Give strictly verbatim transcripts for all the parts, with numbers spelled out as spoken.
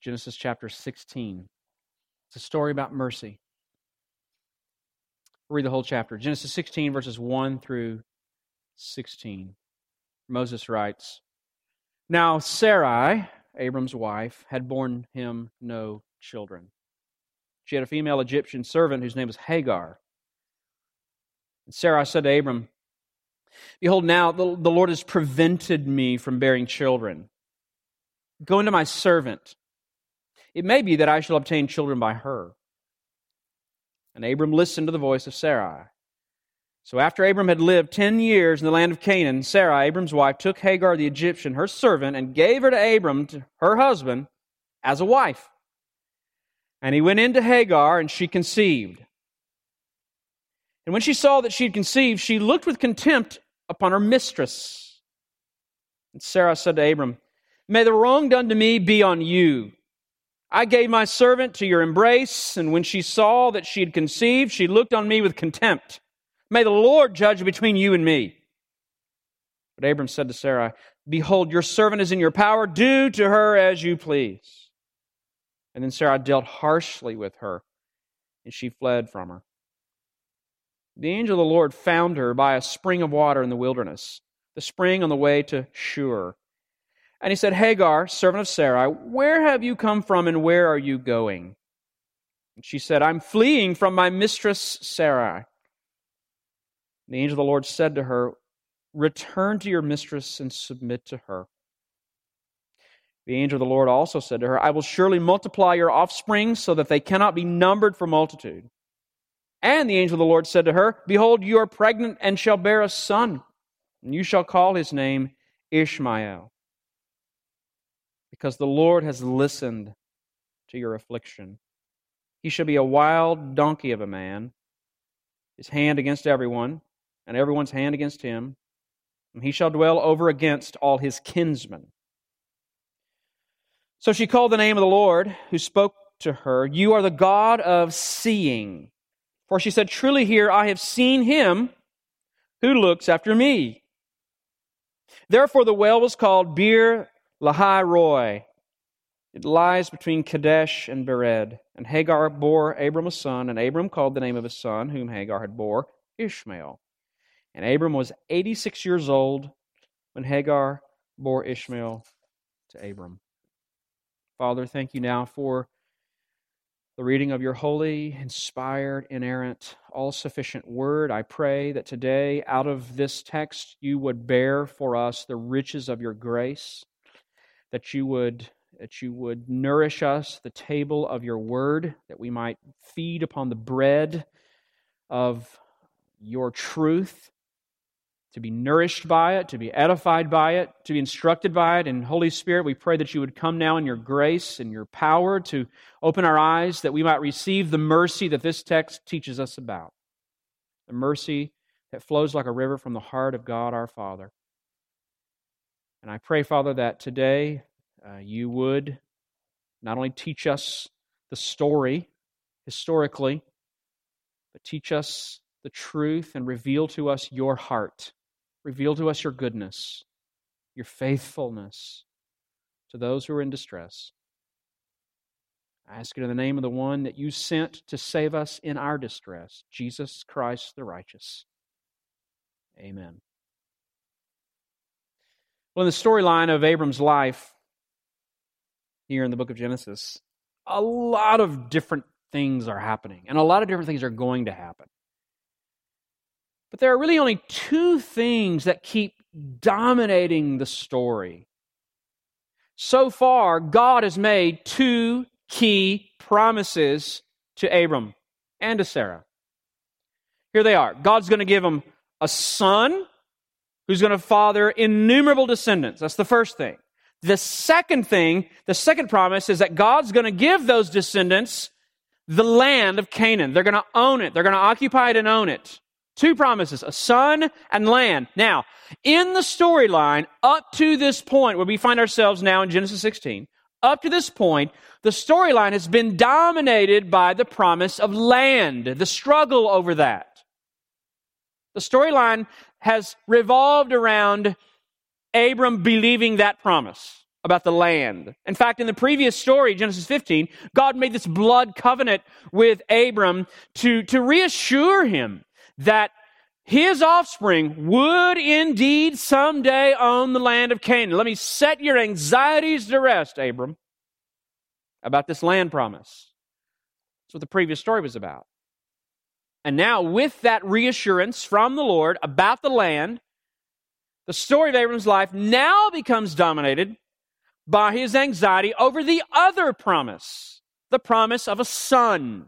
Genesis chapter sixteen. It's a story about mercy. We'll read the whole chapter. Genesis sixteen, verses one through sixteen. Moses writes, "Now Sarai, Abram's wife, had borne him no children. She had a female Egyptian servant whose name was Hagar. And Sarai said to Abram, 'Behold, now the, the Lord has prevented me from bearing children. Go into my servant. It may be that I shall obtain children by her.' And Abram listened to the voice of Sarai. So after Abram had lived ten years in the land of Canaan, Sarai, Abram's wife, took Hagar the Egyptian, her servant, and gave her to Abram, to her husband, as a wife. And he went in to Hagar, and she conceived. And when she saw that she had conceived, she looked with contempt upon her mistress. And Sarah said to Abram, 'May the wrong done to me be on you. I gave my servant to your embrace, and when she saw that she had conceived, she looked on me with contempt. May the Lord judge between you and me.' But Abram said to Sarai, 'Behold, your servant is in your power. Do to her as you please.' And then Sarai dealt harshly with her, and she fled from her. The angel of the Lord found her by a spring of water in the wilderness, the spring on the way to Shur. And he said, 'Hagar, servant of Sarai, where have you come from and where are you going?' And she said, 'I'm fleeing from my mistress Sarai.' The angel of the Lord said to her, 'Return to your mistress and submit to her.' The angel of the Lord also said to her, 'I will surely multiply your offspring so that they cannot be numbered for multitude.' And the angel of the Lord said to her, 'Behold, you are pregnant and shall bear a son, and you shall call his name Ishmael, because the Lord has listened to your affliction. He shall be a wild donkey of a man, his hand against everyone, and everyone's hand against him, and he shall dwell over against all his kinsmen.' So she called the name of the Lord, who spoke to her, 'You are the God of seeing.' For she said, 'Truly here I have seen him who looks after me.' Therefore the well was called Bir Lahai Roi. It lies between Kadesh and Bered. And Hagar bore Abram a son, and Abram called the name of his son, whom Hagar had bore, Ishmael. And Abram was eighty-six years old when Hagar bore Ishmael to Abram." Father, thank you now for the reading of your holy, inspired, inerrant, all-sufficient word. I pray that today, out of this text, you would bear for us the riches of your grace, that you would, that you would nourish us the table of your word, that we might feed upon the bread of your truth, to be nourished by it, to be edified by it, to be instructed by it. And Holy Spirit, we pray that you would come now in your grace and your power to open our eyes, that we might receive the mercy that this text teaches us about. The mercy that flows like a river from the heart of God our Father. And I pray, Father, that today uh, you would not only teach us the story historically, but teach us the truth and reveal to us your heart. Reveal to us your goodness, your faithfulness to those who are in distress. I ask it in the name of the one that you sent to save us in our distress, Jesus Christ the righteous. Amen. Well, in the storyline of Abram's life here in the book of Genesis, a lot of different things are happening, and a lot of different things are going to happen. But there are really only two things that keep dominating the story. So far, God has made two key promises to Abram and to Sarah. Here they are. God's going to give him a son who's going to father innumerable descendants. That's the first thing. The second thing, the second promise is that God's going to give those descendants the land of Canaan. They're going to own it. They're going to occupy it and own it. Two promises, a son and land. Now, in the storyline, up to this point, where we find ourselves now in Genesis sixteen, up to this point, the storyline has been dominated by the promise of land, the struggle over that. The storyline has revolved around Abram believing that promise. about the land. In fact, in the previous story, Genesis fifteen, God made this blood covenant with Abram to, to reassure him that his offspring would indeed someday own the land of Canaan. Let me set your anxieties to rest, Abram, about this land promise. That's what the previous story was about. And now, with that reassurance from the Lord about the land, the story of Abram's life now becomes dominated by his anxiety over the other promise, the promise of a son.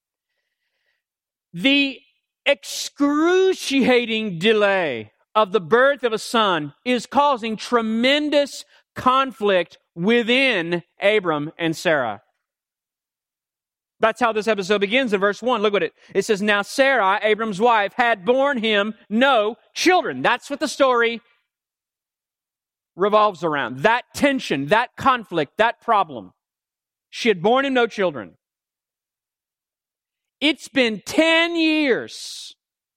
The excruciating delay of the birth of a son is causing tremendous conflict within Abram and Sarah. That's how this episode begins in verse one. Look at it. It says, now Sarah, Abram's wife, had borne him no children. That's what the story revolves around. That tension, that conflict, that problem. She had borne him no children. It's been ten years.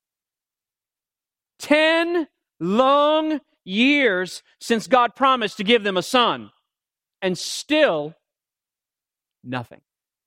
Ten long years since God promised to give them a son. And still, nothing.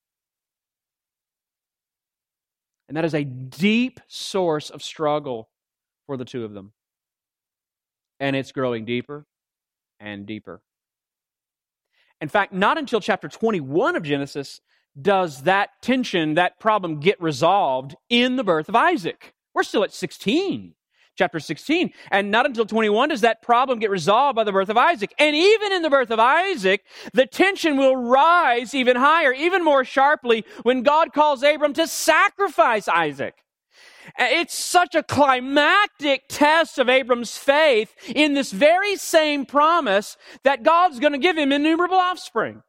And that is a deep source of struggle for the two of them. And it's growing deeper and deeper. In fact, not until chapter twenty-one of Genesis does that tension, that problem get resolved in the birth of Isaac. We're still at sixteen, chapter sixteen. And not until twenty-one does that problem get resolved by the birth of Isaac. And even in the birth of Isaac, the tension will rise even higher, even more sharply, when God calls Abram to sacrifice Isaac. It's such a climactic test of Abram's faith in this very same promise that God's going to give him innumerable offspring.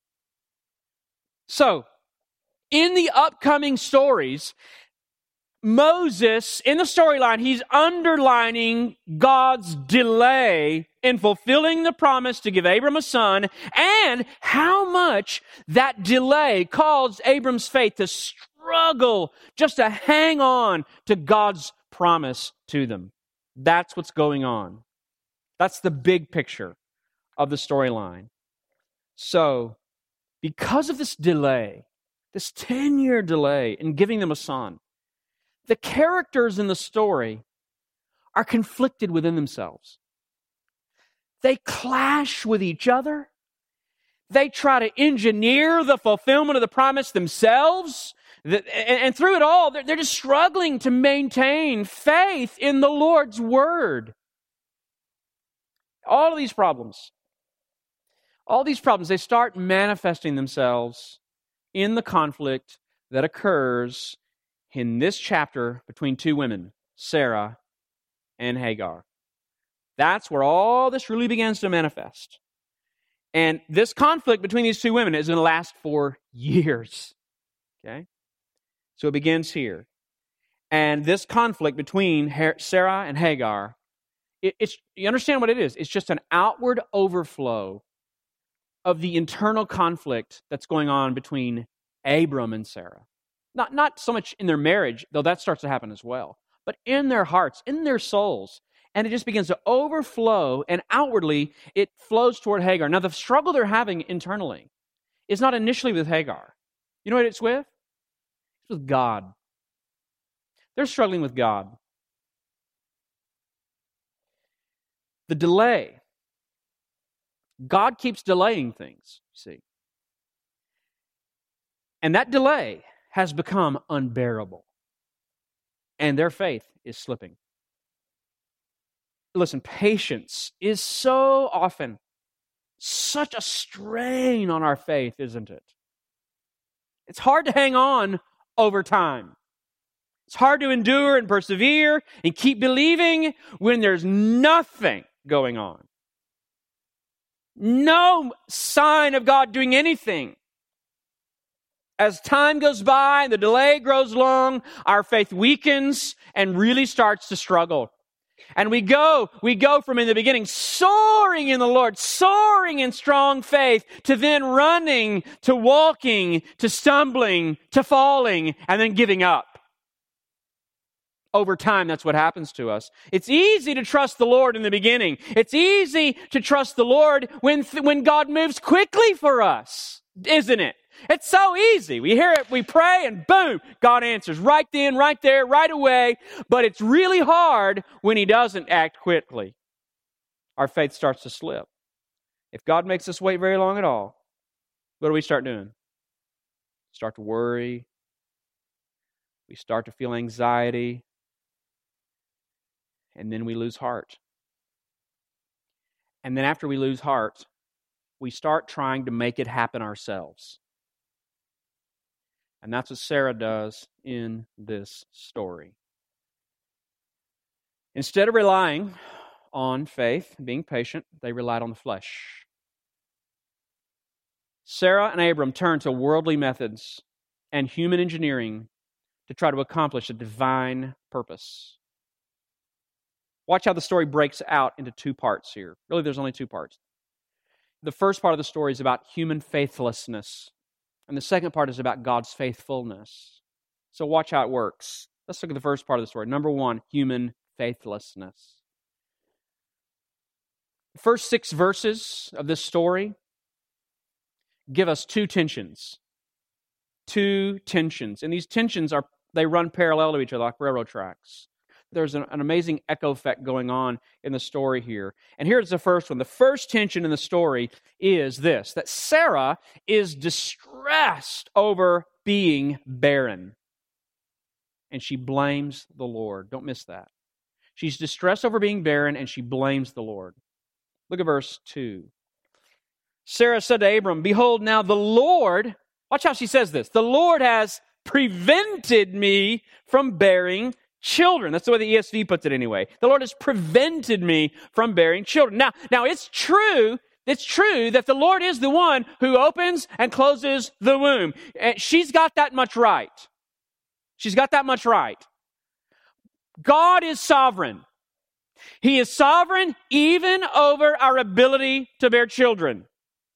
So, in the upcoming stories, Moses, in the storyline, he's underlining God's delay in fulfilling the promise to give Abram a son, and how much that delay caused Abram's faith to struggle just to hang on to God's promise to them. That's what's going on. That's the big picture of the storyline. So, because of this delay, this ten-year delay in giving them a son, the characters in the story are conflicted within themselves. They clash with each other. They try to engineer the fulfillment of the promise themselves. And through it all, they're just struggling to maintain faith in the Lord's word. All of these problems, all these problems, they start manifesting themselves in the conflict that occurs in this chapter between two women, Sarah and Hagar. That's where all this really begins to manifest. And this conflict between these two women is going to last for years. Okay? So it begins here. And this conflict between Sarah and Hagar, it, it's, you understand what it is? It's just an outward overflow of the internal conflict that's going on between Abram and Sarah. Not, not so much in their marriage, though that starts to happen as well, but in their hearts, in their souls. And it just begins to overflow, and outwardly it flows toward Hagar. Now, the struggle they're having internally is not initially with Hagar. You know what it's with? It's with God. They're struggling with God. The delay. God keeps delaying things, you see. And that delay has become unbearable. And their faith is slipping. Listen, patience is so often such a strain on our faith, isn't it? It's hard to hang on over time. It's hard to endure and persevere and keep believing when there's nothing going on. No sign of God doing anything. As time goes by and the delay grows long, our faith weakens and really starts to struggle. And we go, we go from in the beginning soaring in the Lord, soaring in strong faith, to then running, to walking, to stumbling, to falling, and then giving up. over time, that's what happens to us. It's easy to trust the Lord in the beginning. It's easy to trust the Lord when, when God moves quickly for us, isn't it? It's so easy. We hear it, we pray, and boom, God answers right then, right there, right away. But it's really hard when He doesn't act quickly. Our faith starts to slip. If God makes us wait very long at all, what do we start doing? Start to worry. We start to feel anxiety. And then we lose heart. And then after we lose heart, we start trying to make it happen ourselves. And that's what Sarah does in this story. Instead of relying on faith, being patient, they relied on the flesh. Sarah and Abram turned to worldly methods and human engineering to try to accomplish a divine purpose. Watch how the story breaks out into two parts here. Really, there's only two parts. The first part of the story is about human faithlessness, and the second part is about God's faithfulness. So watch how it works. Let's look at the first part of the story. Number one, human faithlessness. The first six verses of this story give us two tensions. Two tensions. And these tensions, are they run parallel to each other like railroad tracks. There's an, an amazing echo effect going on in the story here. And here's the first one. The first tension in the story is this, that Sarah is distressed over being barren. And she blames the Lord. Don't miss that. She's distressed over being barren, and she blames the Lord. Look at verse two. Sarah said to Abram, "Behold, now the Lord," watch how she says this, "the Lord has prevented me from bearing children." That's the way the E S V puts it anyway. The Lord has prevented me from bearing children. Now, now it's true, it's true that the Lord is the one who opens and closes the womb. And she's got that much right. She's got that much right. God is sovereign. He is sovereign even over our ability to bear children.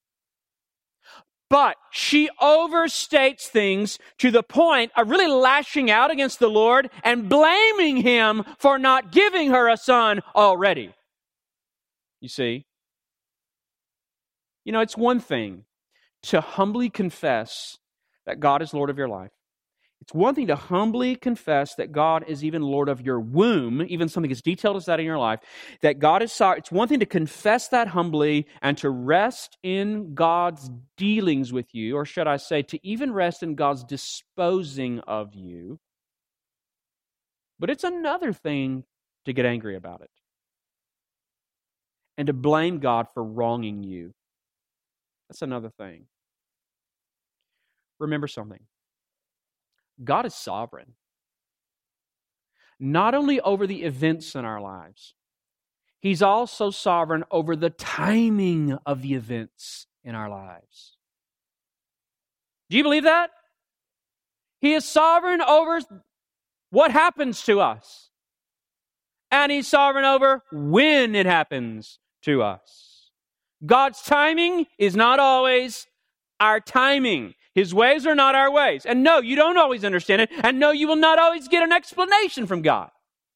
But she overstates things to the point of really lashing out against the Lord and blaming Him for not giving her a son already. You see? You know, it's one thing to humbly confess that God is Lord of your life. It's one thing to humbly confess that God is even Lord of your womb, even something as detailed as that in your life, that God is sorry. It's one thing to confess that humbly and to rest in God's dealings with you, or should I say, to even rest in God's disposing of you. But it's another thing to get angry about it and to blame God for wronging you. That's another thing. Remember something. God is sovereign, not only over the events in our lives, He's also sovereign over the timing of the events in our lives. Do you believe that? He is sovereign over what happens to us, and He's sovereign over when it happens to us. God's timing is not always our timing. His ways are not our ways. And no, you don't always understand it. And no, you will not always get an explanation from God.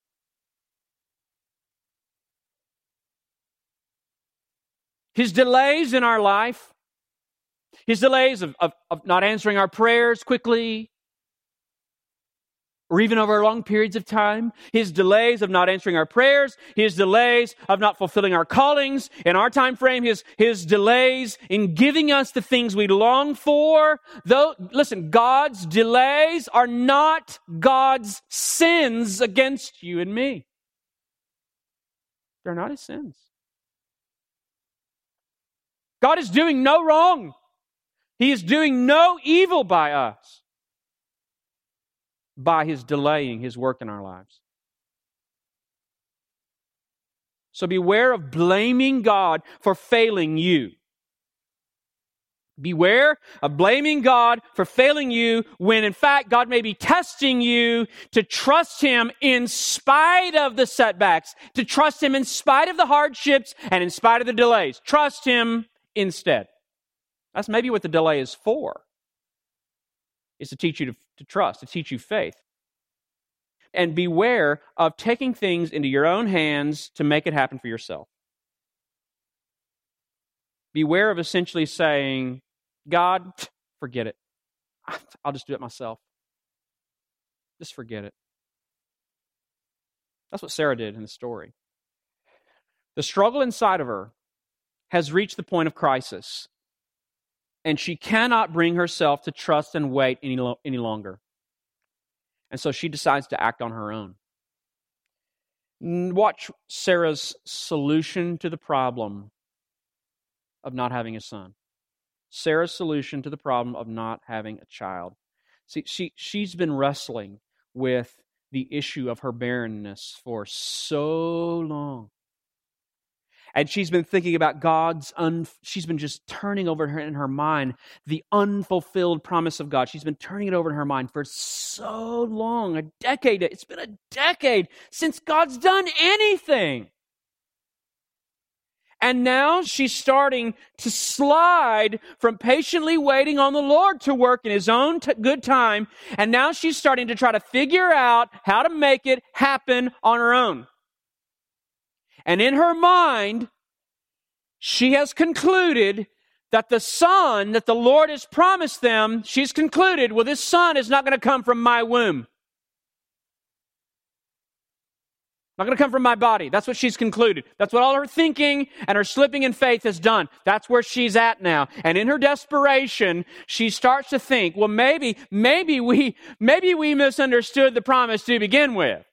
His delays in our life, His delays of, of, of not answering our prayers quickly, or even over long periods of time, His delays of not answering our prayers, His delays of not fulfilling our callings in our time frame, His, His delays in giving us the things we long for. Though, listen, God's delays are not God's sins against you and me. They're not His sins. God is doing no wrong. He is doing no evil by us, by His delaying His work in our lives. So beware of blaming God for failing you. Beware of blaming God for failing you when in fact God may be testing you to trust Him in spite of the setbacks, to trust Him in spite of the hardships and in spite of the delays. Trust Him instead. That's maybe what the delay is for. Is to teach you to, to trust, to teach you faith. and beware of taking things into your own hands to make it happen for yourself. Beware of essentially saying, God, forget it. I'll just do it myself. Just forget it. That's what Sarah did in the story. The struggle inside of her has reached the point of crisis, and she cannot bring herself to trust and wait any, lo- any longer. And so she decides to act on her own. Watch Sarah's solution to the problem of not having a son. Sarah's solution to the problem of not having a child. See, she, she's been wrestling with the issue of her barrenness for so long. And she's been thinking about God's, un, she's been just turning over her, in her mind the unfulfilled promise of God. She's been turning it over in her mind for so long, a decade. It's been a decade since God's done anything. And now she's starting to slide from patiently waiting on the Lord to work in His own t- good time. And now she's starting to try to figure out how to make it happen on her own. And in her mind, she has concluded that the son that the Lord has promised them, she's concluded, well, this son is not going to come from my womb. Not going to come from my body. That's what she's concluded. That's what all her thinking and her slipping in faith has done. That's where she's at now. And in her desperation, she starts to think, well, maybe, maybe we, maybe we misunderstood the promise to begin with.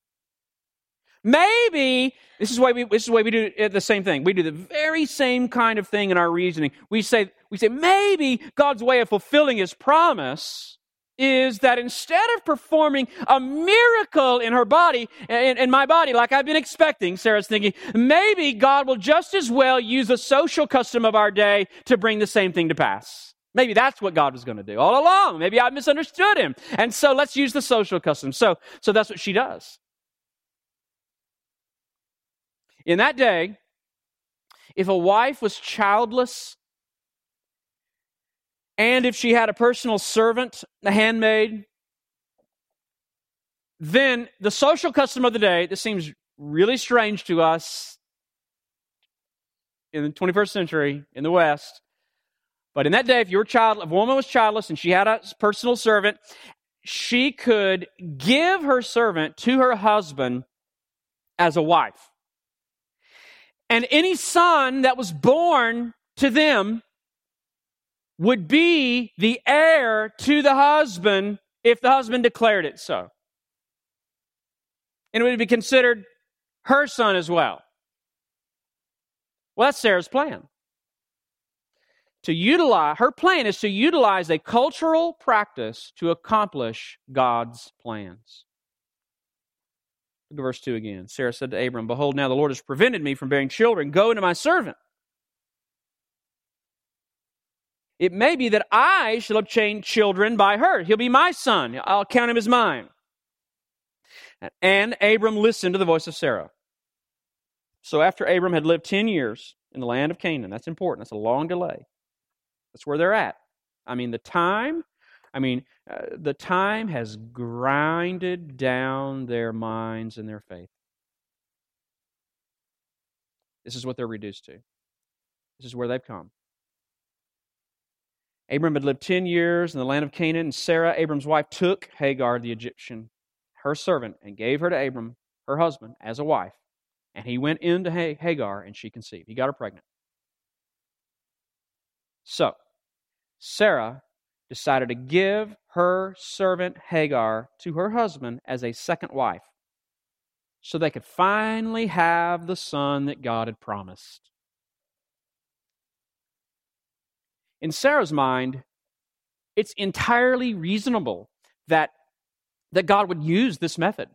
Maybe, this is why we this is why we do the same thing. We do the very same kind of thing in our reasoning. We say, we say maybe God's way of fulfilling His promise is that instead of performing a miracle in her body, in, in my body, like I've been expecting, Sarah's thinking, maybe God will just as well use a social custom of our day to bring the same thing to pass. Maybe that's what God was going to do all along. Maybe I misunderstood Him. And so let's use the social custom. So, so that's what she does. In that day, if a wife was childless, and if she had a personal servant, a handmaid, then the social custom of the day, this seems really strange to us in the twenty-first century in the West, but in that day, if your child, if a woman was childless and she had a personal servant, she could give her servant to her husband as a wife. And any son that was born to them would be the heir to the husband if the husband declared it so. And it would be considered her son as well. Well, that's Sarah's plan. To utilize, her plan is to utilize a cultural practice to accomplish God's plans. Look at verse two again. Sarah said to Abram, behold, now the Lord has prevented me from bearing children. Go into my servant. It may be that I shall obtain children by her. He'll be my son. I'll count him as mine. And Abram listened to the voice of Sarah. So after Abram had lived ten years in the land of Canaan, that's important. That's a long delay. That's where they're at. I mean, the time, I mean, uh, the time has grinded down their minds and their faith. This is what they're reduced to. This is where they've come. Abram had lived ten years in the land of Canaan, and Sarah, Abram's wife, took Hagar the Egyptian, her servant, and gave her to Abram, her husband, as a wife. And he went into Hagar, and she conceived. He got her pregnant. So, Sarah decided to give her servant Hagar to her husband as a second wife so they could finally have the son that God had promised. In Sarah's mind, it's entirely reasonable that, that God would use this method.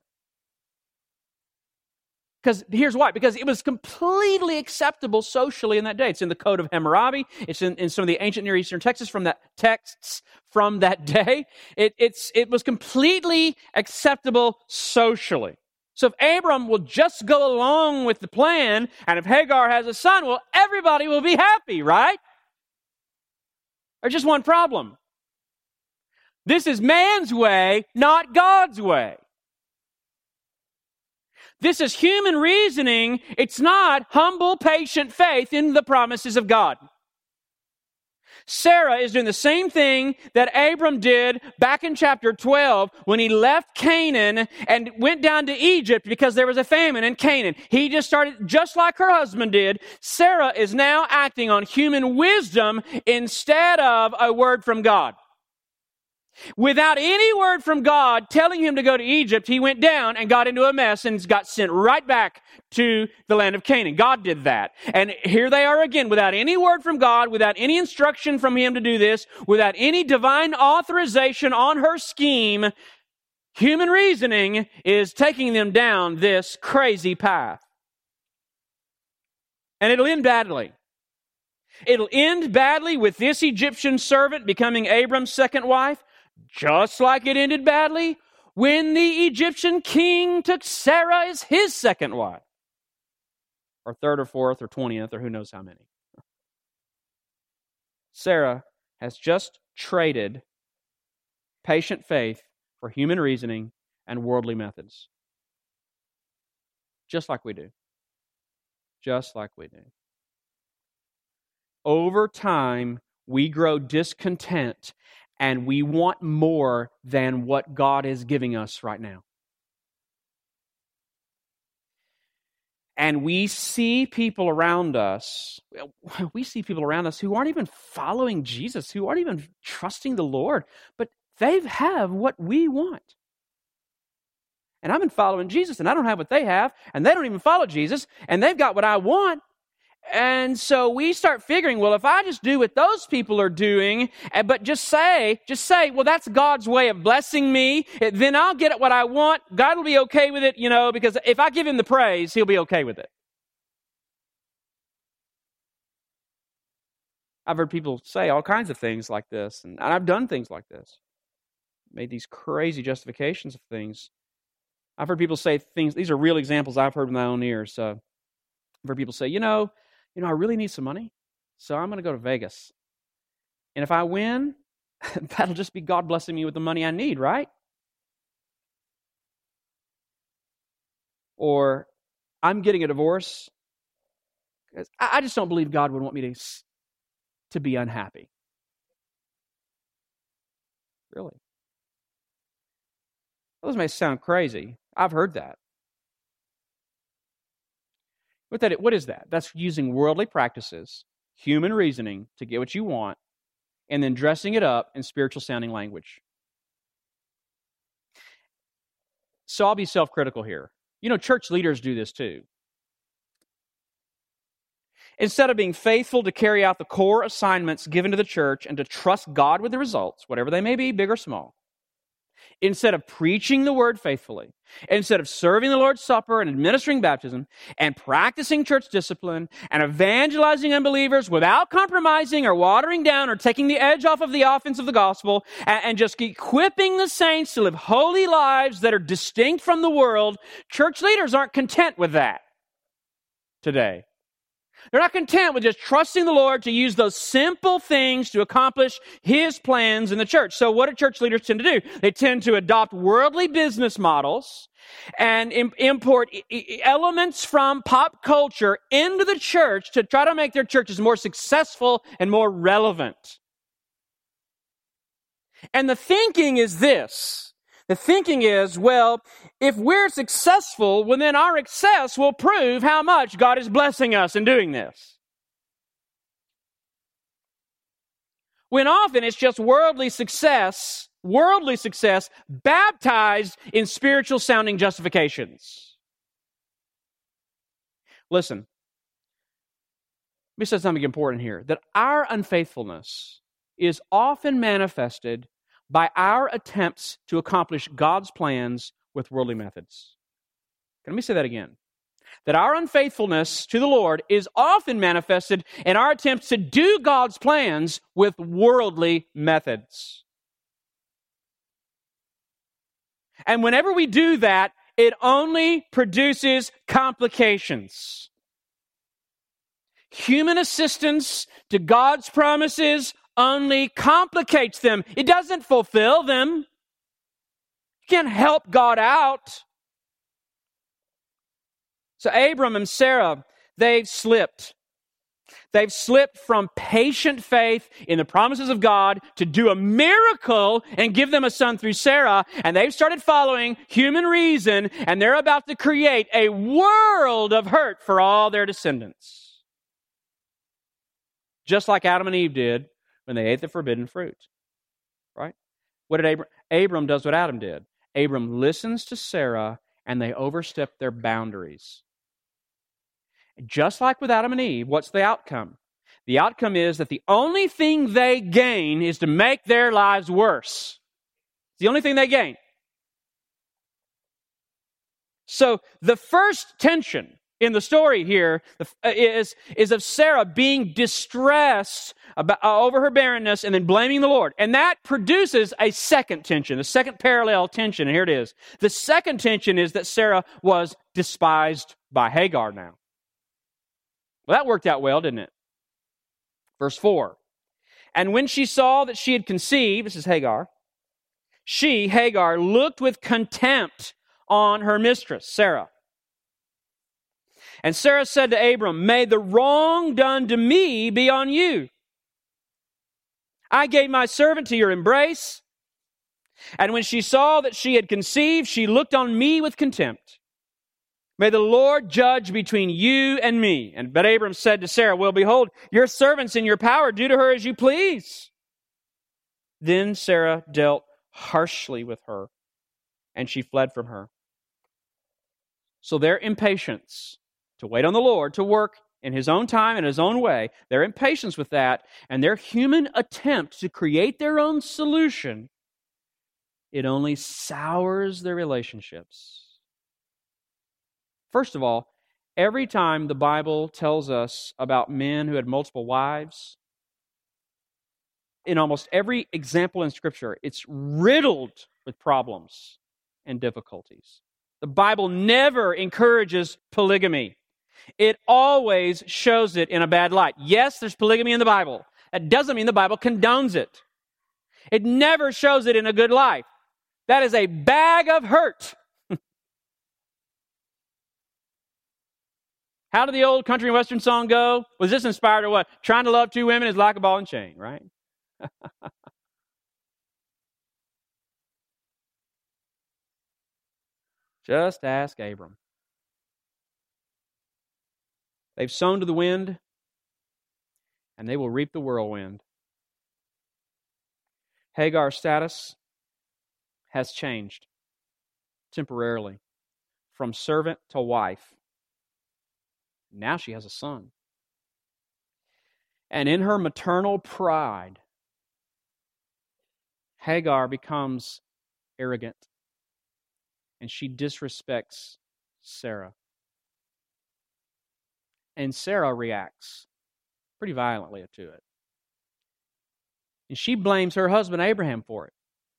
Because here's why. Because it was completely acceptable socially in that day. It's in the Code of Hammurabi. It's in, in some of the ancient Near Eastern texts from that texts from that day. It, it's, it was completely acceptable socially. So if Abram will just go along with the plan, and if Hagar has a son, well, everybody will be happy, right? There's just one problem. This is man's way, not God's way. This is human reasoning. It's not humble, patient faith in the promises of God. Sarah is doing the same thing that Abram did back in chapter twelve when he left Canaan and went down to Egypt because there was a famine in Canaan. He just started just like her husband did. Sarah is now acting on human wisdom instead of a word from God. Without any word from God telling him to go to Egypt, he went down and got into a mess and got sent right back to the land of Canaan. God did that. And here they are again, without any word from God, without any instruction from him to do this, without any divine authorization on her scheme, human reasoning is taking them down this crazy path. And it'll end badly. It'll end badly with this Egyptian servant becoming Abram's second wife, just like it ended badly when the Egyptian king took Sarah as his second wife. Or third or fourth or twentieth or who knows how many. Sarah has just traded patient faith for human reasoning and worldly methods. Just like we do. Just like we do. Over time, we grow discontent and we want more than what God is giving us right now. And we see people around us, we see people around us who aren't even following Jesus, who aren't even trusting the Lord, but they have what we want. And I've been following Jesus, and I don't have what they have, and they don't even follow Jesus, and they've got what I want. And so we start figuring, well, if I just do what those people are doing, but just say, just say, well, that's God's way of blessing me, then I'll get what I want. God will be okay with it, you know, because if I give him the praise, he'll be okay with it. I've heard people say all kinds of things like this, and I've done things like this. Made these crazy justifications of things. I've heard people say things, these are real examples I've heard with my own ears. Uh, I've heard people say, you know, You know, I really need some money, so I'm going to go to Vegas. And if I win, that'll just be God blessing me with the money I need, right? Or I'm getting a divorce because I just don't believe God would want me to, to be unhappy. Really? Those may sound crazy. I've heard that. What, that, what is that? That's using worldly practices, human reasoning to get what you want, and then dressing it up in spiritual-sounding language. So I'll be self-critical here. You know, church leaders do this too. Instead of being faithful to carry out the core assignments given to the church and to trust God with the results, whatever they may be, big or small, instead of preaching the word faithfully, instead of serving the Lord's Supper and administering baptism and practicing church discipline and evangelizing unbelievers without compromising or watering down or taking the edge off of the offense of the gospel and, and just equipping the saints to live holy lives that are distinct from the world, church leaders aren't content with that today. They're not content with just trusting the Lord to use those simple things to accomplish His plans in the church. So what do church leaders tend to do? They tend to adopt worldly business models and im- import e- elements from pop culture into the church to try to make their churches more successful and more relevant. And the thinking is this. The thinking is, well, if we're successful, well, then our success will prove how much God is blessing us in doing this. When often it's just worldly success, worldly success, baptized in spiritual-sounding justifications. Listen, let me say something important here, that our unfaithfulness is often manifested by our attempts to accomplish God's plans with worldly methods. Let me say that again. That our unfaithfulness to the Lord is often manifested in our attempts to do God's plans with worldly methods. And whenever we do that, it only produces complications. Human assistance to God's promises only complicates them. It doesn't fulfill them. You can't help God out. So Abram and Sarah, they've slipped. They've slipped from patient faith in the promises of God to do a miracle and give them a son through Sarah, and they've started following human reason, and they're about to create a world of hurt for all their descendants. Just like Adam and Eve did when they ate the forbidden fruit. Right? What did Abram? Abram does what Adam did. Abram listens to Sarah, and they overstep their boundaries. Just like with Adam and Eve, what's the outcome? The outcome is that the only thing they gain is to make their lives worse. It's the only thing they gain. So the first tension in the story here is, is of Sarah being distressed about, uh, over her barrenness and then blaming the Lord. And that produces a second tension, the second parallel tension. And here it is. The second tension is that Sarah was despised by Hagar now. Well, that worked out well, didn't it? Verse four. And when she saw that she had conceived, this is Hagar, she, Hagar, looked with contempt on her mistress, Sarah. And Sarah said to Abram, may the wrong done to me be on you. I gave my servant to your embrace, and when she saw that she had conceived, she looked on me with contempt. May the Lord judge between you and me. And but Abram said to Sarah, well, behold, your servant's in your power. Do to her as you please. Then Sarah dealt harshly with her, and she fled from her. So their impatience to wait on the Lord, to work in His own time and His own way, their impatience with that, and their human attempt to create their own solution, it only sours their relationships. First of all, every time the Bible tells us about men who had multiple wives, in almost every example in Scripture, it's riddled with problems and difficulties. The Bible never encourages polygamy. It always shows it in a bad light. Yes, there's polygamy in the Bible. That doesn't mean the Bible condones it. It never shows it in a good light. That is a bag of hurt. How did the old country and western song go? Was this inspired or what? Trying to love two women is like a ball and chain, right? Just ask Abram. They've sown to the wind, and they will reap the whirlwind. Hagar's status has changed temporarily from servant to wife. Now she has a son. And in her maternal pride, Hagar becomes arrogant, and she disrespects Sarah. And Sarah reacts pretty violently to it. And she blames her husband Abraham for it.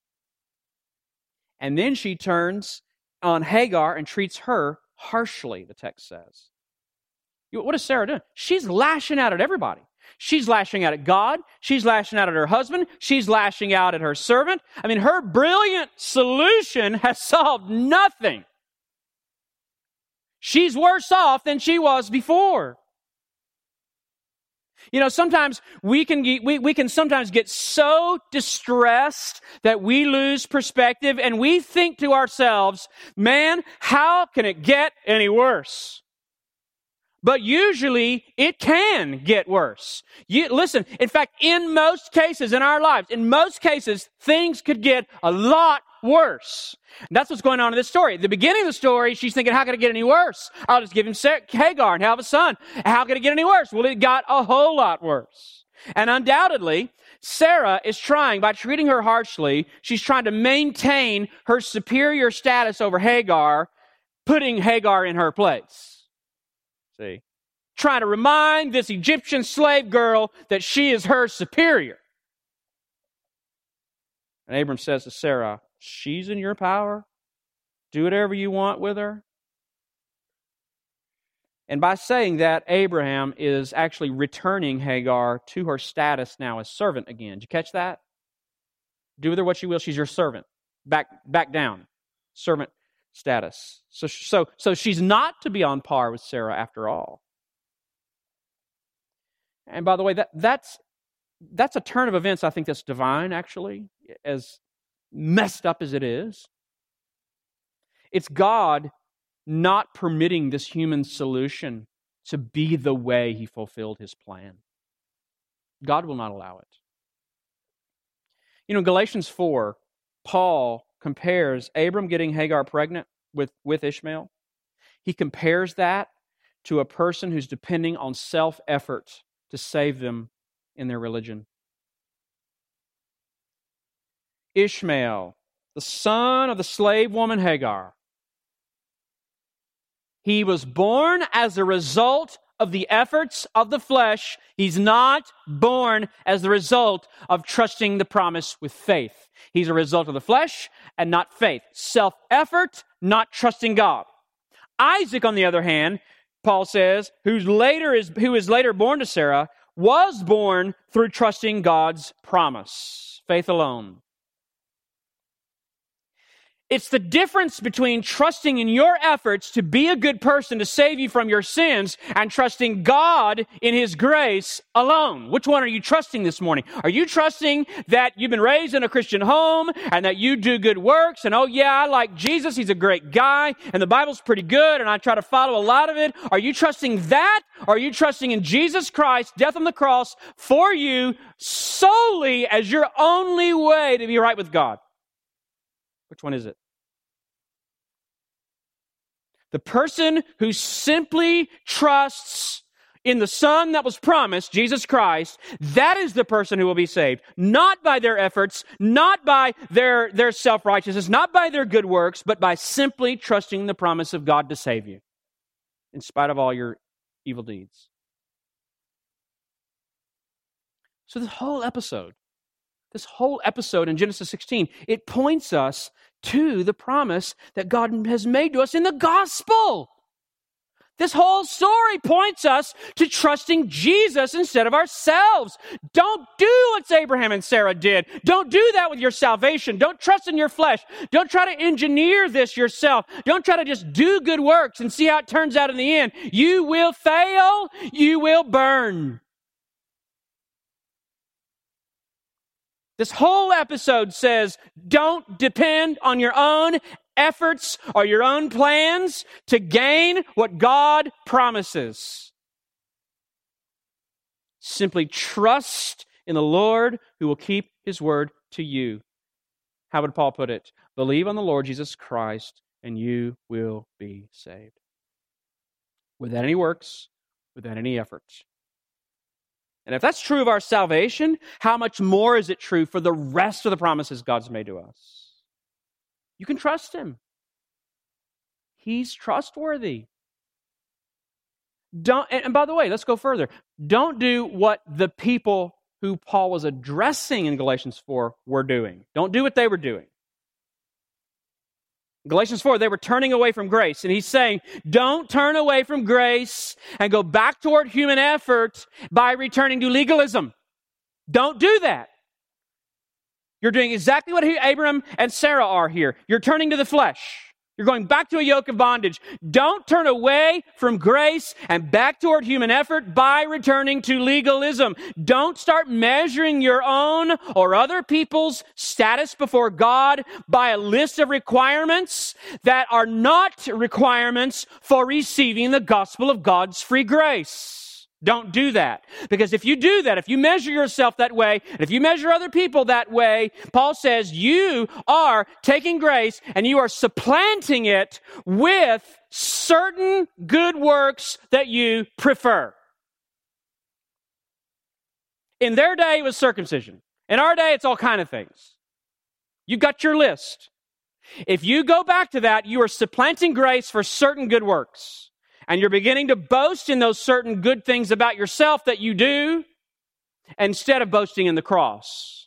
And then she turns on Hagar and treats her harshly, the text says. What is Sarah doing? She's lashing out at everybody. She's lashing out at God. She's lashing out at her husband. She's lashing out at her servant. I mean, her brilliant solution has solved nothing. She's worse off than she was before. You know, sometimes we can get, we, we can sometimes get so distressed that we lose perspective and we think to ourselves, man, how can it get any worse? But usually, it can get worse. You, listen, in fact, in most cases in our lives, in most cases, things could get a lot worse. And that's what's going on in this story. At the beginning of the story, she's thinking, how could it get any worse? I'll just give him Sarah, Hagar and have a son. How could it get any worse? Well, it got a whole lot worse. And undoubtedly, Sarah is trying, by treating her harshly, she's trying to maintain her superior status over Hagar, putting Hagar in her place. See, trying to remind this Egyptian slave girl that she is her superior. And Abram says to Sarah, she's in your power. Do whatever you want with her. And by saying that, Abraham is actually returning Hagar to her status now as servant again. Did you catch that? Do with her what you will. She's your servant. Back, back down. Servant, status. So, so, so she's not to be on par with Sarah after all. And by the way, that, that's, that's a turn of events I think that's divine, actually, as messed up as it is. It's God not permitting this human solution to be the way He fulfilled His plan. God will not allow it. You know, Galatians four, Paul compares Abram getting Hagar pregnant with, with Ishmael. He compares that to a person who's depending on self-effort to save them in their religion. Ishmael, the son of the slave woman Hagar, he was born as a result of the efforts of the flesh. He's not born as the result of trusting the promise with faith. He's a result of the flesh and not faith. Self-effort, not trusting God. Isaac, on the other hand, Paul says, who's later is, who is later born to Sarah, was born through trusting God's promise. Faith alone. It's the difference between trusting in your efforts to be a good person to save you from your sins and trusting God in His grace alone. Which one are you trusting this morning? Are you trusting that you've been raised in a Christian home and that you do good works and, oh yeah, I like Jesus, He's a great guy and the Bible's pretty good and I try to follow a lot of it? Are you trusting that? Or are you trusting in Jesus Christ, death on the cross for you solely as your only way to be right with God? Which one is it? The person who simply trusts in the Son that was promised, Jesus Christ, that is the person who will be saved. Not by their efforts, not by their, their self-righteousness, not by their good works, but by simply trusting the promise of God to save you, in spite of all your evil deeds. So this whole episode, this whole episode in Genesis sixteen, it points us to the promise that God has made to us in the gospel. This whole story points us to trusting Jesus instead of ourselves. Don't do what Abraham and Sarah did. Don't do that with your salvation. Don't trust in your flesh. Don't try to engineer this yourself. Don't try to just do good works and see how it turns out in the end. You will fail. You will burn. This whole episode says, don't depend on your own efforts or your own plans to gain what God promises. Simply trust in the Lord who will keep His word to you. How would Paul put it? Believe on the Lord Jesus Christ and you will be saved. Without any works, without any efforts. And if that's true of our salvation, how much more is it true for the rest of the promises God's made to us? You can trust Him. He's trustworthy. Don't, and by the way, let's go further. Don't do what the people who Paul was addressing in Galatians four were doing. Don't do what they were doing. In Galatians four, they were turning away from grace. And he's saying, don't turn away from grace and go back toward human effort by returning to legalism. Don't do that. You're doing exactly what Abraham and Sarah are here. You're turning to the flesh. You're going back to a yoke of bondage. Don't turn away from grace and back toward human effort by returning to legalism. Don't start measuring your own or other people's status before God by a list of requirements that are not requirements for receiving the gospel of God's free grace. Don't do that. Because if you do that, if you measure yourself that way, and if you measure other people that way, Paul says you are taking grace and you are supplanting it with certain good works that you prefer. In their day, it was circumcision. In our day, it's all kinds of things. You've got your list. If you go back to that, you are supplanting grace for certain good works. And you're beginning to boast in those certain good things about yourself that you do, instead of boasting in the cross.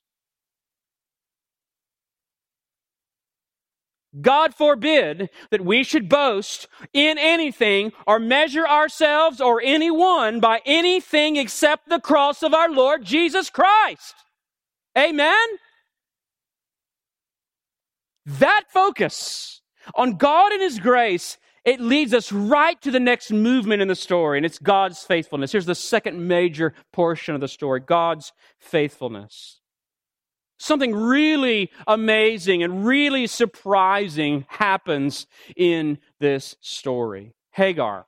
God forbid that we should boast in anything or measure ourselves or anyone by anything except the cross of our Lord Jesus Christ. Amen? That focus, On God and His grace, it leads us right to the next movement in the story, and it's God's faithfulness. Here's the second major portion of the story, God's faithfulness. Something really amazing and really surprising happens in this story. Hagar.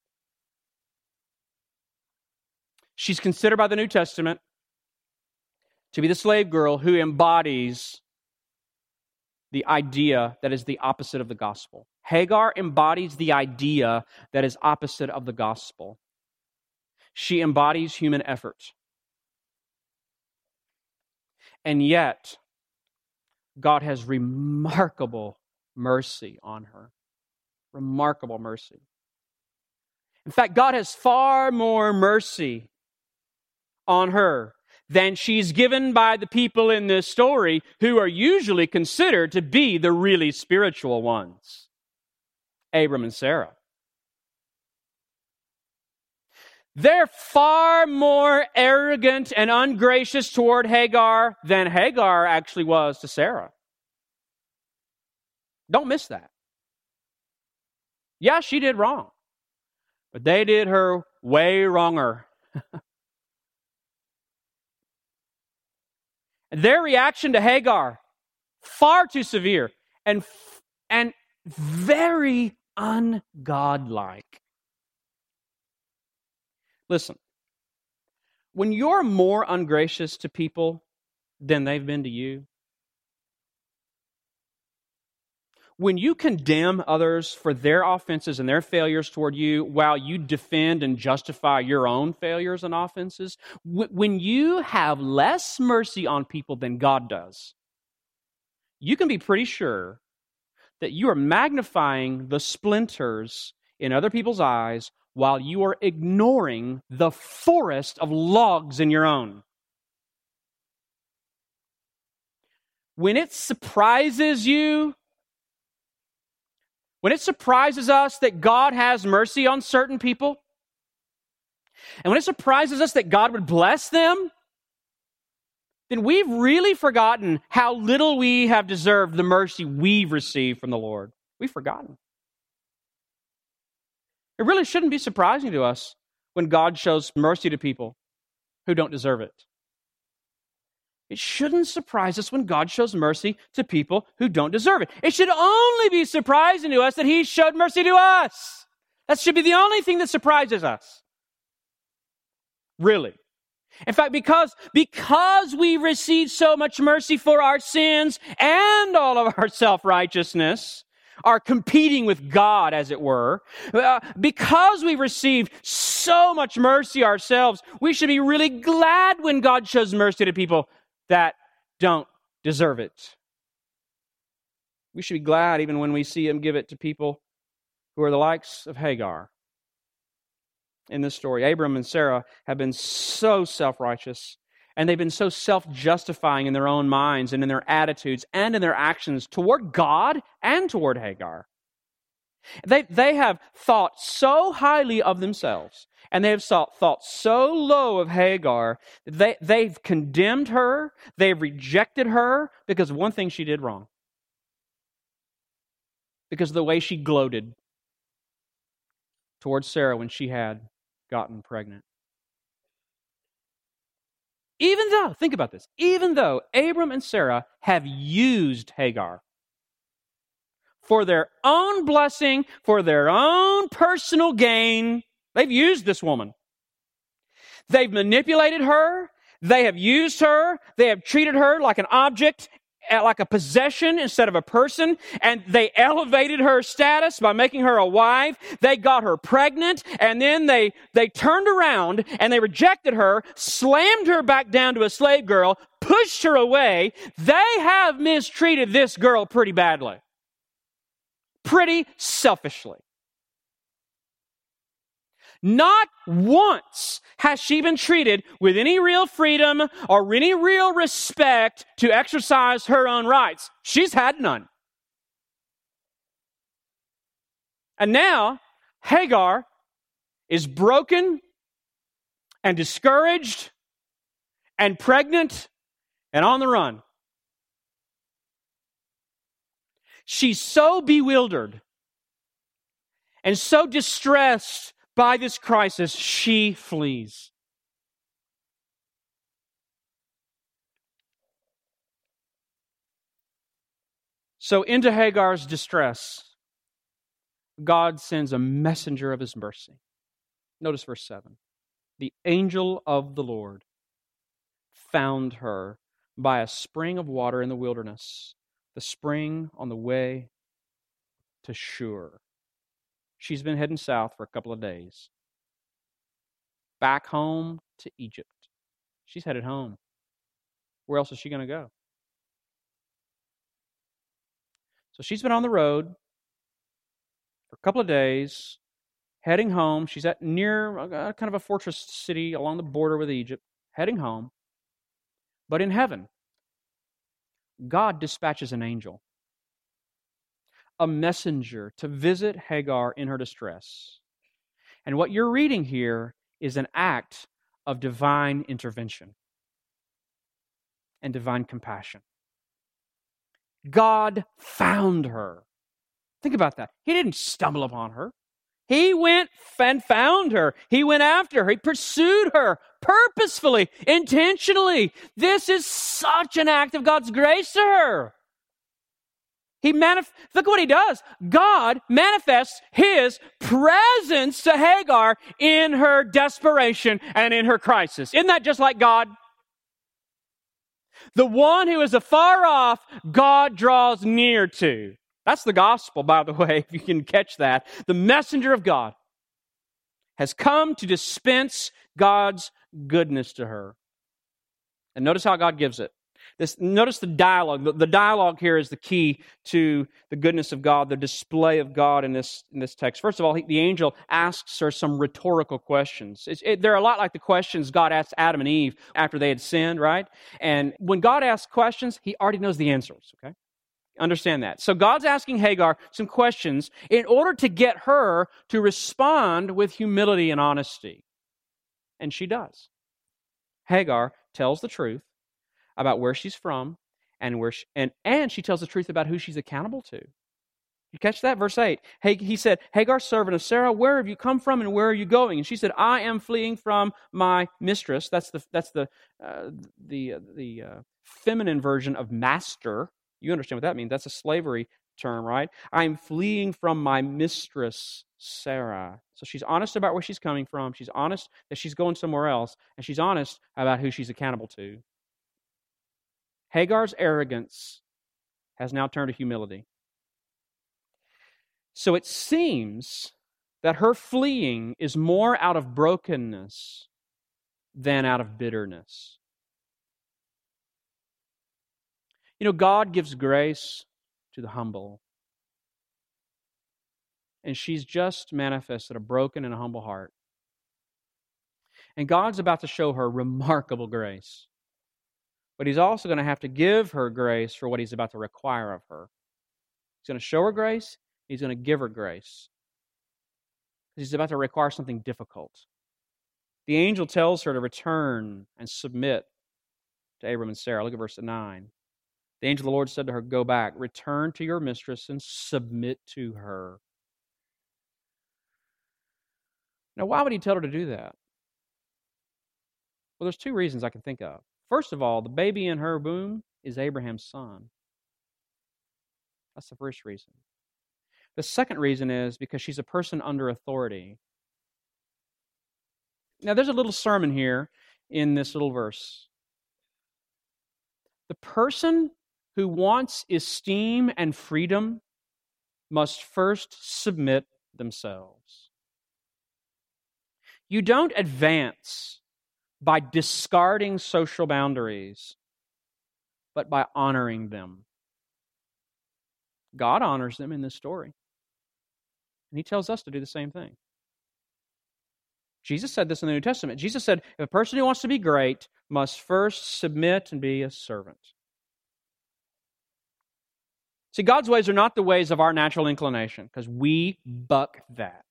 She's considered by the New Testament to be the slave girl who embodies the idea that is the opposite of the gospel. Hagar embodies the idea that is opposite of the gospel. She embodies human effort. And yet, God has remarkable mercy on her. Remarkable mercy. In fact, God has far more mercy on her than she's given by the people in this story who are usually considered to be the really spiritual ones. Abram and Sarah. They're far more arrogant and ungracious toward Hagar than Hagar actually was to Sarah. Don't miss that. Yeah, she did wrong, but they did her way wronger. Their reaction to Hagar, far too severe and, and very ungodlike. Listen, when you're more ungracious to people than they've been to you, when you condemn others for their offenses and their failures toward you while you defend and justify your own failures and offenses, when you have less mercy on people than God does, you can be pretty sure that you are magnifying the splinters in other people's eyes while you are ignoring the forest of logs in your own. When it surprises you, when it surprises us that God has mercy on certain people, and when it surprises us that God would bless them, then we've really forgotten how little we have deserved the mercy we've received from the Lord. We've forgotten. It really shouldn't be surprising to us when God shows mercy to people who don't deserve it. It shouldn't surprise us when God shows mercy to people who don't deserve it. It should only be surprising to us that He showed mercy to us. That should be the only thing that surprises us. Really. In fact, because, because we receive so much mercy for our sins and all of our self-righteousness, are competing with God, as it were, uh, because we've received so much mercy ourselves, we should be really glad when God shows mercy to people that don't deserve it. We should be glad even when we see Him give it to people who are the likes of Hagar. In this story, Abram and Sarah have been so self-righteous, and they've been so self-justifying in their own minds and in their attitudes and in their actions toward God and toward Hagar. They, they have thought so highly of themselves, and they have thought, thought so low of Hagar, they, they've condemned her, they've rejected her because of one thing she did wrong. Because of the way she gloated towards Sarah when she had gotten pregnant. Even though, think about this, even though Abram and Sarah have used Hagar for their own blessing, for their own personal gain, they've used this woman. They've manipulated her. They have used her. They have treated her like an object, like a possession instead of a person, and they elevated her status by making her a wife. They got her pregnant, and then they, they turned around and they rejected her, slammed her back down to a slave girl, pushed her away. They have mistreated this girl pretty badly. Pretty selfishly. Not once has she been treated with any real freedom or any real respect to exercise her own rights. She's had none. And now, Hagar is broken and discouraged and pregnant and on the run. She's so bewildered and so distressed by this crisis, she flees. So into Hagar's distress, God sends a messenger of His mercy. Notice verse seven. The angel of the Lord found her by a spring of water in the wilderness, the spring on the way to Shur. She's been heading south for a couple of days. Back home to Egypt. She's headed home. Where else is she going to go? So she's been on the road for a couple of days, heading home. She's at near uh, kind of a fortress city along the border with Egypt, heading home. But in heaven, God dispatches an angel, a messenger to visit Hagar in her distress. And what you're reading here is an act of divine intervention and divine compassion. God found her. Think about that. He didn't stumble upon her. He went and found her. He went after her. He pursued her purposefully, intentionally. This is such an act of God's grace to her. He manif- Look what He does. God manifests His presence to Hagar in her desperation and in her crisis. Isn't that just like God? The one who is afar off, God draws near to. That's the gospel, by the way, if you can catch that. The messenger of God has come to dispense God's goodness to her. And notice how God gives it. This, notice the dialogue. The, the dialogue here is the key to the goodness of God, the display of God in this, in this text. First of all, he, the angel asks her some rhetorical questions. It's, it, they're a lot like the questions God asked Adam and Eve after they had sinned, right? And when God asks questions, He already knows the answers, okay? Understand that. So God's asking Hagar some questions in order to get her to respond with humility and honesty. And she does. Hagar tells the truth about where she's from, and where she, and, and she tells the truth about who she's accountable to. You catch that? Verse eight. Hey, he said, Hagar, servant of Sarah, where have you come from and where are you going? And she said, I am fleeing from my mistress. That's the that's the uh, the uh, the uh, feminine version of master. You understand what that means? That's a slavery term, right? I'm fleeing from my mistress, Sarah. So she's honest about where she's coming from. She's honest that she's going somewhere else, and she's honest about who she's accountable to. Hagar's arrogance has now turned to humility. So it seems that her fleeing is more out of brokenness than out of bitterness. You know, God gives grace to the humble. And she's just manifested a broken and a humble heart. And God's about to show her remarkable grace. But He's also going to have to give her grace for what He's about to require of her. He's going to show her grace. He's going to give her grace. He's about to require something difficult. The angel tells her to return and submit to Abram and Sarah. Look at verse nine. The angel of the Lord said to her, go back, return to your mistress and submit to her. Now, why would He tell her to do that? Well, there's two reasons I can think of. First of all, the baby in her womb is Abraham's son. That's the first reason. The second reason is because she's a person under authority. Now, there's a little sermon here in this little verse. The person who wants esteem and freedom must first submit themselves. You don't advance by discarding social boundaries, but by honoring them. God honors them in this story. And He tells us to do the same thing. Jesus said this in the New Testament. Jesus said, if a person who wants to be great must first submit and be a servant. See, God's ways are not the ways of our natural inclination, because we buck that.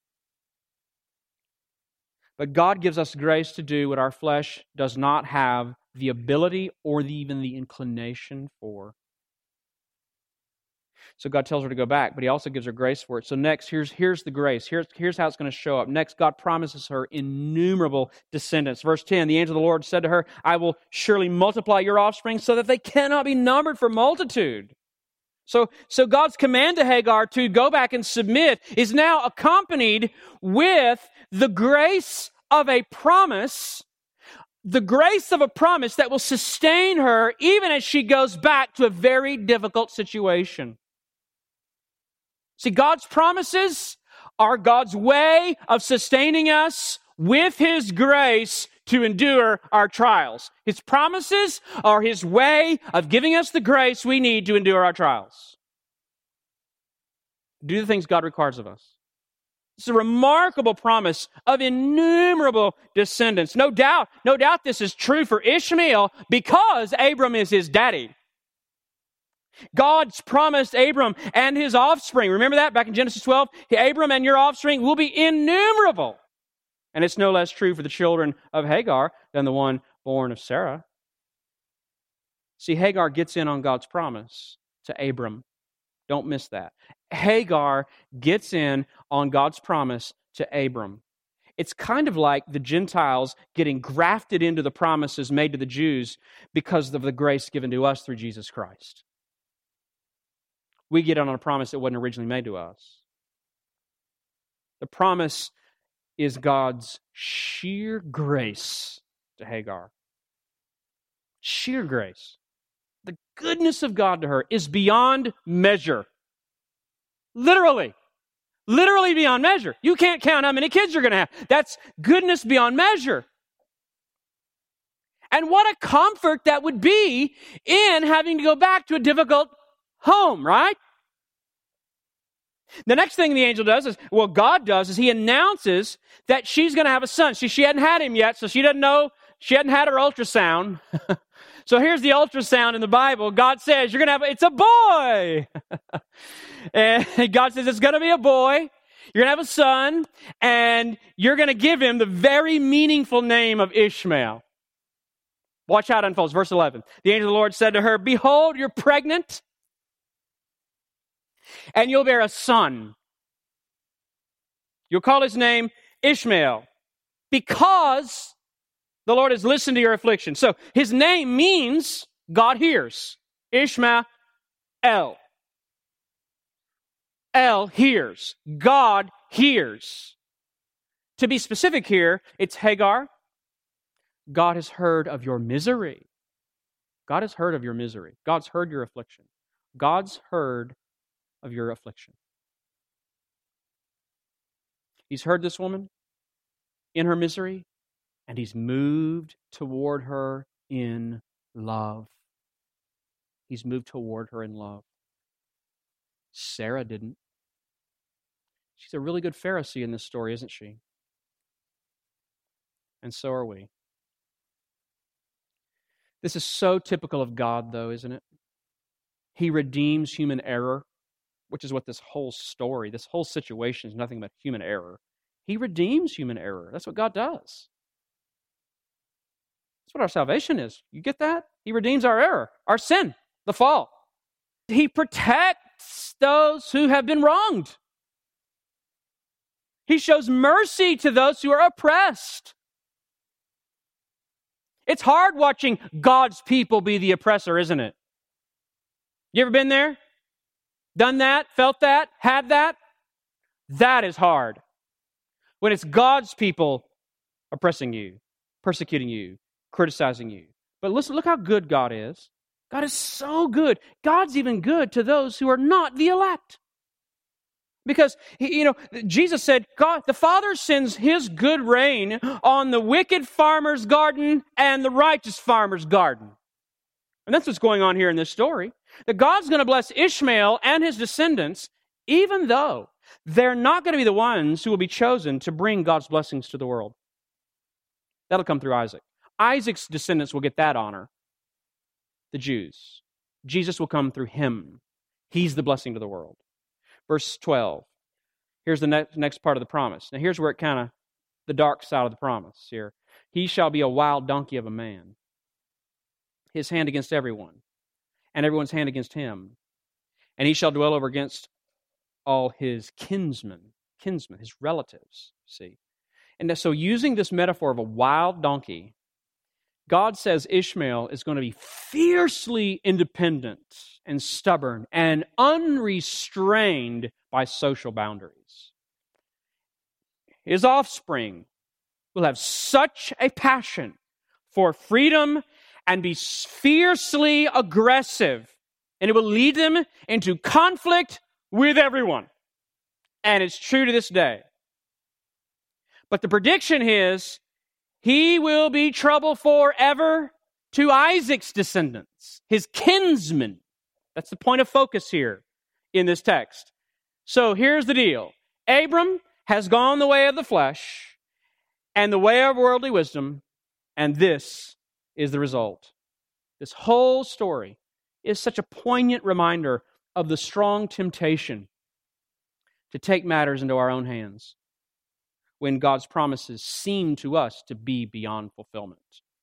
But God gives us grace to do what our flesh does not have the ability or the, even the inclination for. So God tells her to go back, but he also gives her grace for it. So next, here's, here's the grace. Here's, here's how it's going to show up. Next, God promises her innumerable descendants. Verse ten, the angel of the Lord said to her, I will surely multiply your offspring so that they cannot be numbered for multitude. So, so God's command to Hagar to go back and submit is now accompanied with the grace of a promise, the grace of a promise that will sustain her even as she goes back to a very difficult situation. See, God's promises are God's way of sustaining us with His grace to endure our trials. His promises are His way of giving us the grace we need to endure our trials. Do the things God requires of us. It's a remarkable promise of innumerable descendants. No doubt, no doubt this is true for Ishmael because Abram is his daddy. God's promised Abram and his offspring. Remember that back in Genesis twelve? Abram and your offspring will be innumerable. And it's no less true for the children of Hagar than the one born of Sarah. See, Hagar gets in on God's promise to Abram. Don't miss that. Hagar gets in on God's promise to Abram. It's kind of like the Gentiles getting grafted into the promises made to the Jews because of the grace given to us through Jesus Christ. We get on a promise that wasn't originally made to us. The promise is God's sheer grace to Hagar. Sheer grace. The goodness of God to her is beyond measure. Literally. Literally beyond measure. You can't count how many kids you're going to have. That's goodness beyond measure. And what a comfort that would be in having to go back to a difficult home, right? The next thing the angel does is, well, God does, is He announces that she's going to have a son. She, she hadn't had him yet, so she doesn't know, she hadn't had her ultrasound. So here's the ultrasound in the Bible. God says, you're going to have, it's a boy. And God says, it's going to be a boy. You're going to have a son, and you're going to give him the very meaningful name of Ishmael. Watch how it unfolds. Verse eleven. The angel of the Lord said to her, behold, you're pregnant, and you'll bear a son. You'll call his name Ishmael, because the Lord has listened to your affliction. So his name means God hears. Ishmael. El hears. God hears. To be specific here, it's Hagar. God has heard of your misery. God has heard of your misery. God's heard your affliction. God's heard of your affliction. He's heard this woman in her misery, and He's moved toward her in love. He's moved toward her in love. Sarah didn't. She's a really good Pharisee in this story, isn't she? And so are we. This is so typical of God, though, isn't it? He redeems human error, which is what this whole story, this whole situation is nothing but human error. He redeems human error. That's what God does. That's what our salvation is. You get that? He redeems our error, our sin, the fall. He protects those who have been wronged. He shows mercy to those who are oppressed. It's hard watching God's people be the oppressor, isn't it? You ever been there? Done that? Felt that? Had that? That is hard. When it's God's people oppressing you, persecuting you, criticizing you. But listen, look how good God is. God is so good. God's even good to those who are not the elect. Because, you know, Jesus said, God, the Father sends His good rain on the wicked farmer's garden and the righteous farmer's garden. And that's what's going on here in this story. That God's going to bless Ishmael and his descendants, even though they're not going to be the ones who will be chosen to bring God's blessings to the world. That'll come through Isaac. Isaac's descendants will get that honor. The Jews. Jesus will come through him. He's the blessing to the world. Verse twelve. Here's the next, next part of the promise. Now here's where it kind of, the dark side of the promise here. He shall be a wild donkey of a man. His hand against everyone, and everyone's hand against him. and he shall dwell over against all his kinsmen, kinsmen, his relatives, see. And so using this metaphor of a wild donkey, God says Ishmael is going to be fiercely independent and stubborn and unrestrained by social boundaries. His offspring will have such a passion for freedom and be fiercely aggressive, and it will lead them into conflict with everyone. And it's true to this day. But the prediction is, he will be trouble forever to Isaac's descendants, his kinsmen. That's the point of focus here in this text. So here's the deal. Abram has gone the way of the flesh and the way of worldly wisdom, and this is the result. This whole story is such a poignant reminder of the strong temptation to take matters into our own hands when God's promises seem to us to be beyond fulfillment.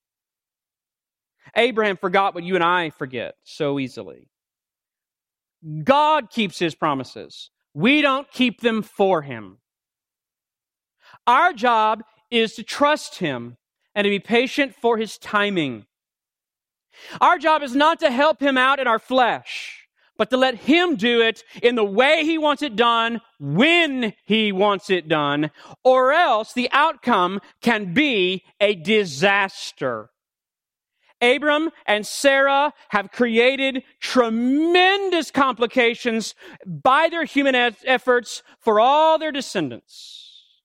Abraham forgot what you and I forget so easily. God keeps His promises. We don't keep them for Him. Our job is to trust Him and to be patient for His timing. Our job is not to help Him out in our flesh, but to let Him do it in the way He wants it done, when He wants it done, or else the outcome can be a disaster. Abram and Sarah have created tremendous complications by their human efforts for all their descendants.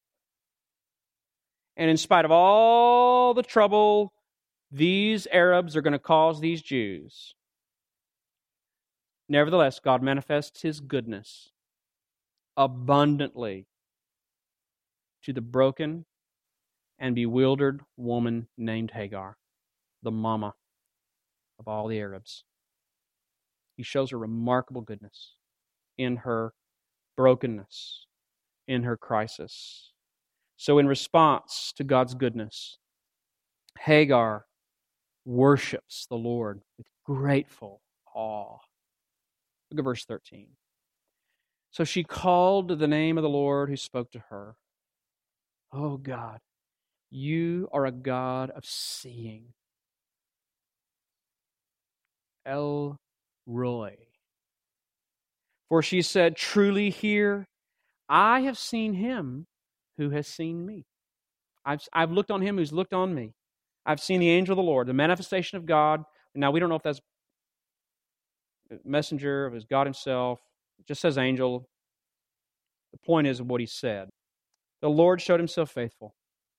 And in spite of all the trouble these Arabs are going to cause these Jews, nevertheless, God manifests His goodness abundantly to the broken and bewildered woman named Hagar, the mama of all the Arabs. He shows her remarkable goodness in her brokenness, in her crisis. So in response to God's goodness, Hagar worships the Lord with grateful awe. Look at verse thirteen. So she called to the name of the Lord who spoke to her. Oh God, you are a God of seeing. El Roi. For she said, truly here, I have seen Him who has seen me. I've, I've looked on Him who's looked on me. I've seen the angel of the Lord, the manifestation of God. Now, we don't know if that's messenger, if it's God Himself. It just says angel. The point is what He said. The Lord showed Himself faithful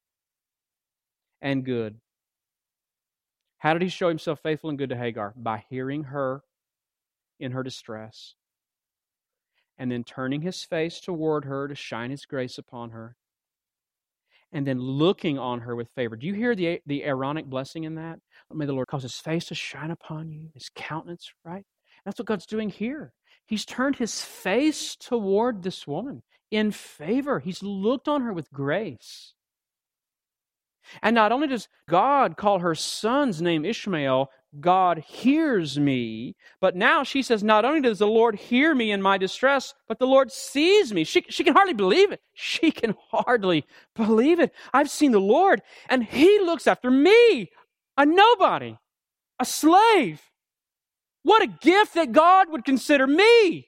and good. How did He show Himself faithful and good to Hagar? By hearing her in her distress, and then turning His face toward her to shine His grace upon her, and then looking on her with favor. Do you hear the, the Aaronic blessing in that? May the Lord cause His face to shine upon you, His countenance, right? That's what God's doing here. He's turned His face toward this woman in favor. He's looked on her with grace. And not only does God call her son's name Ishmael, God hears me, but now she says, not only does the Lord hear me in my distress, but the Lord sees me. She, she can hardly believe it. She can hardly believe it. I've seen the Lord, and He looks after me, a nobody, a slave. What a gift that God would consider me.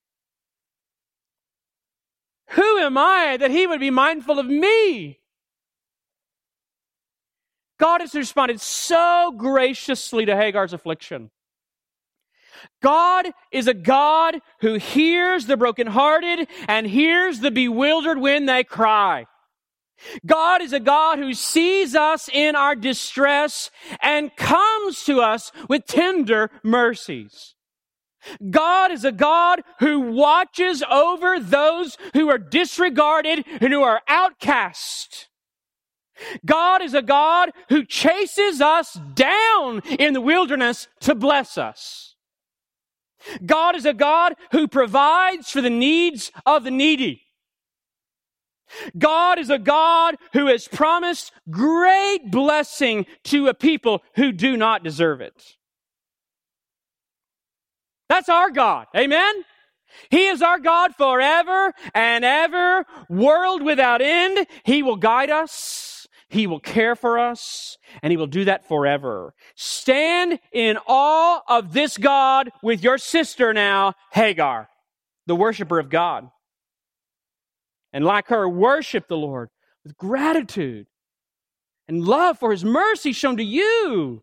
Who am I that He would be mindful of me? God has responded so graciously to Hagar's affliction. God is a God who hears the brokenhearted and hears the bewildered when they cry. God is a God who sees us in our distress and comes to us with tender mercies. God is a God who watches over those who are disregarded and who are outcast. God is a God who chases us down in the wilderness to bless us. God is a God who provides for the needs of the needy. God is a God who has promised great blessing to a people who do not deserve it. That's our God. Amen? He is our God forever and ever, world without end. He will guide us. He will care for us, and He will do that forever. Stand in awe of this God with your sister now, Hagar, the worshiper of God. And like her, worship the Lord with gratitude and love for His mercy shown to you.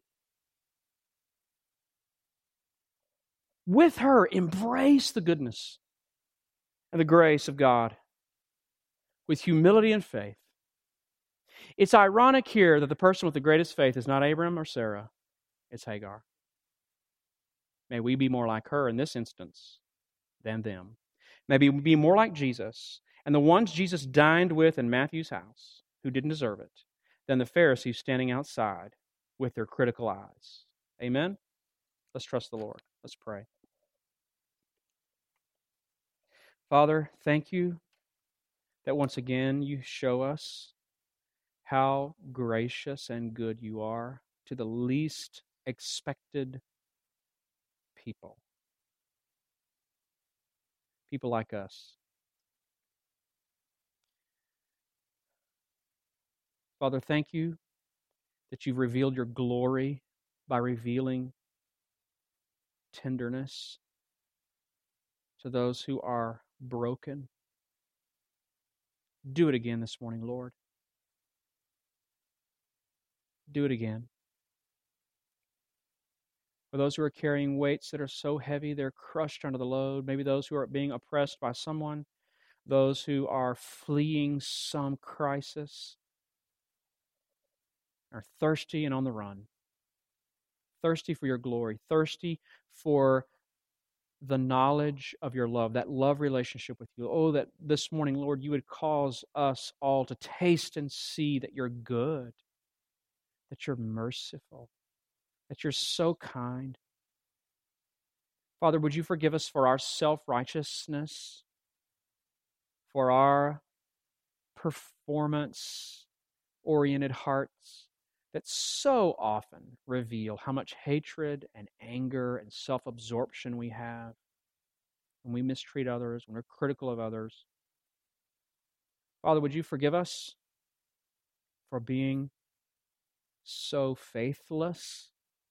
With her, embrace the goodness and the grace of God with humility and faith. It's ironic here that the person with the greatest faith is not Abram or Sarah, it's Hagar. May we be more like her in this instance than them. May we be more like Jesus and the ones Jesus dined with in Matthew's house who didn't deserve it than the Pharisees standing outside with their critical eyes. Amen? Let's trust the Lord. Let's pray. Father, thank you that once again you show us how gracious and good you are to the least expected people. People like us. Father, thank you that you've revealed your glory by revealing tenderness to those who are broken. Do it again this morning, Lord. Do it again. For those who are carrying weights that are so heavy they're crushed under the load, maybe those who are being oppressed by someone, those who are fleeing some crisis, are thirsty and on the run. Thirsty for your glory, thirsty for the knowledge of your love, that love relationship with you. Oh, that this morning, Lord, you would cause us all to taste and see that you're good, that you're merciful, that you're so kind. Father, would you forgive us for our self-righteousness, for our performance-oriented hearts that so often reveal how much hatred and anger and self-absorption we have when we mistreat others, when we're critical of others. Father, would you forgive us for being so faithless,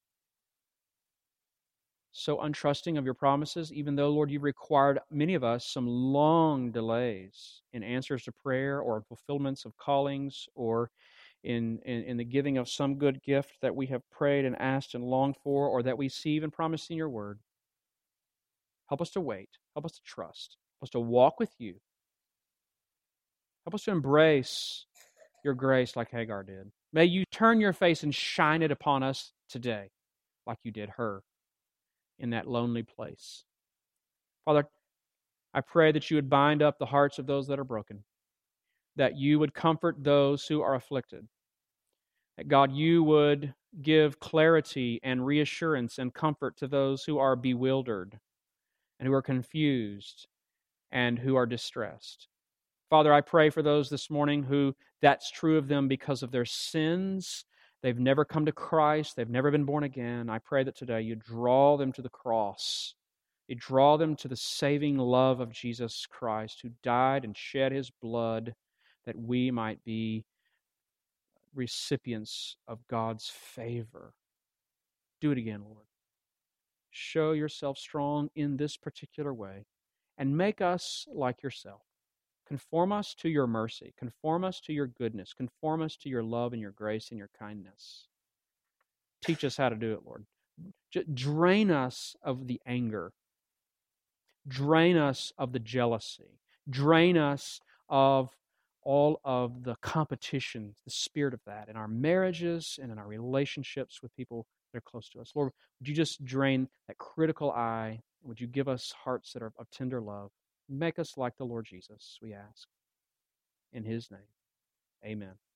so untrusting of your promises, even though, Lord, you've required many of us some long delays in answers to prayer or fulfillments of callings or in, in, in the giving of some good gift that we have prayed and asked and longed for or that we see even promised in your word. Help us to wait. Help us to trust. Help us to walk with you. Help us to embrace your grace like Hagar did. May you turn your face and shine it upon us today like you did her in that lonely place. Father, I pray that you would bind up the hearts of those that are broken, that you would comfort those who are afflicted, that God, you would give clarity and reassurance and comfort to those who are bewildered and who are confused and who are distressed. Father, I pray for those this morning who that's true of them because of their sins. They've never come to Christ. They've never been born again. I pray that today you draw them to the cross. You draw them to the saving love of Jesus Christ, who died and shed his blood that we might be recipients of God's favor. Do it again, Lord. Show yourself strong in this particular way and make us like yourself. Conform us to your mercy. Conform us to your goodness. Conform us to your love and your grace and your kindness. Teach us how to do it, Lord. Drain us of the anger. Drain us of the jealousy. Drain us of all of the competition, the spirit of that in our marriages and in our relationships with people that are close to us. Lord, would you just drain that critical eye? Would you give us hearts that are of tender love? Make us like the Lord Jesus, we ask. In his name, amen.